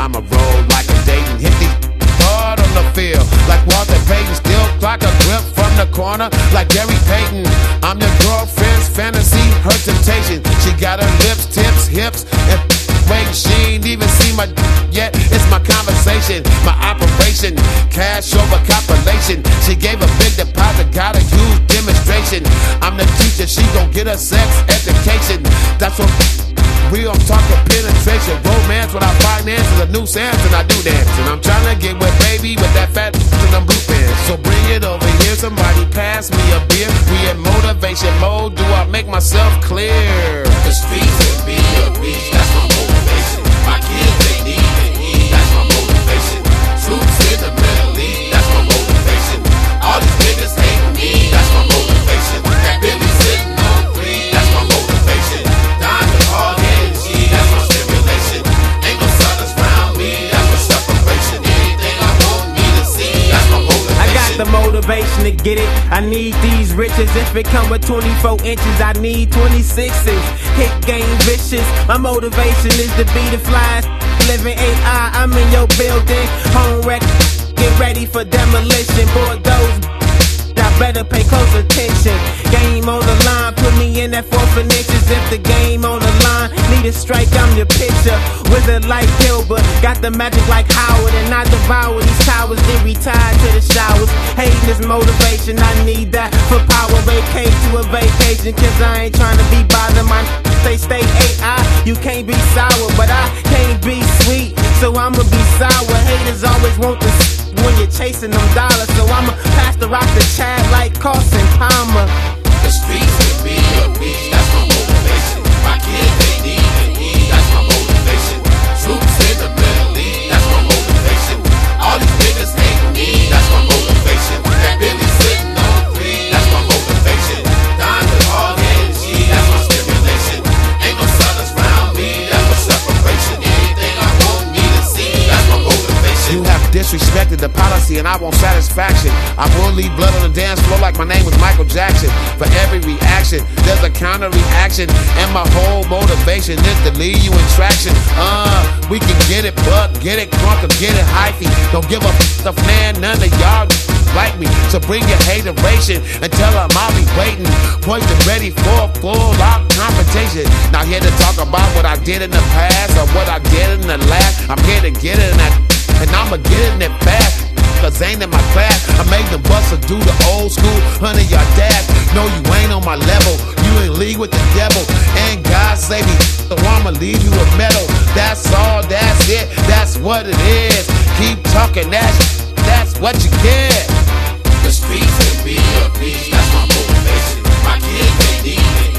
I'ma roll like a Dayton. Hit these hard on the field like Walter Payton. Still clock a grip from the corner like Gary Payton. I'm your girlfriend's fantasy, her temptation. She got her lips, tips, hips, and wait, she ain't even seen my yet. It's my conversation, my operation, cash over compilation. She gave a big deposit, got a huge demonstration. I'm the teacher, she gon' get a sex education. That's what real, I'm talking penetration. Romance without finance is a nuisance, and I do dance. And I'm tryna get with baby with that fat and them blue pants. So bring it over here, somebody pass me a beer. We in motivation mode, do I make myself clear? The streets would be a beach, that's my motivation. My kids, they need to eat, that's my motivation. Troops in the Middle East, that's my motivation. All these niggas hate me, that's my motivation. That Billy sitting on three, that's my motivation. Diamond hard energy, that's my stimulation. Ain't no suckers round me, that's my separation. Anything I want me to see, that's my motivation. I got the motivation to get it. I need these riches. If it come with 24 inches, I need 26s. Hit game vicious. My motivation is to be the flyest. Living AI, I'm in your building. Home wreck, get ready for demolition. Board those, I better pay close attention. Game on the line, put me in that 4th and inches. If the game on the line, need a strike, I'm your pitcher. Wizard like Gilbert, got the magic like Howard. And I devour these towers, then retire to the showers. Hating is motivation, I need that for power. Vacate to a vacation, cause I ain't trying to be bothered. My stay AI, you can't be sour, but I can't be sweet, so I'ma be sour. Haters always want the when you're chasing them dollars, so I'ma pass the rock to Chad like Carson Palmer. The streets would be a beach, that's my motivation. My kids, they need to eat, that's my motivation. Troops in the Middle East, that's my motivation. All these niggas hate me, that's my motivation. That Billy sitting on three, that's my motivation. Diamond hard energy, that's my stimulation. Ain't no suckers round me, that's my separation. Anything I want me to see, that's my motivation. You have disrespected the policy and I want satisfaction. I will leave blood on the dance floor like my name was Michael Jackson. For every reaction, there's a counter reaction. And my whole motivation is to leave you in traction. We can get it buck, get it crunk, or get it hyphy. Don't give a f man, none of y'all like me. So bring your hateration and tell them I'll be waiting. Pointed ready for full-out confrontation. Not here to talk about what I did in the past or what I did in the last. I'm here to get it in that, and I'ma get it in it fast. Cause ain't in my class, I made the buster do the old school 100-yard dash. No, you ain't on my level, you in league with the devil. And God save me, so I'ma leave you a medal. That's all, that's it, that's what it is. Keep talking that's what you get. The streets would be a beach, that's my motivation. My kids, they need it.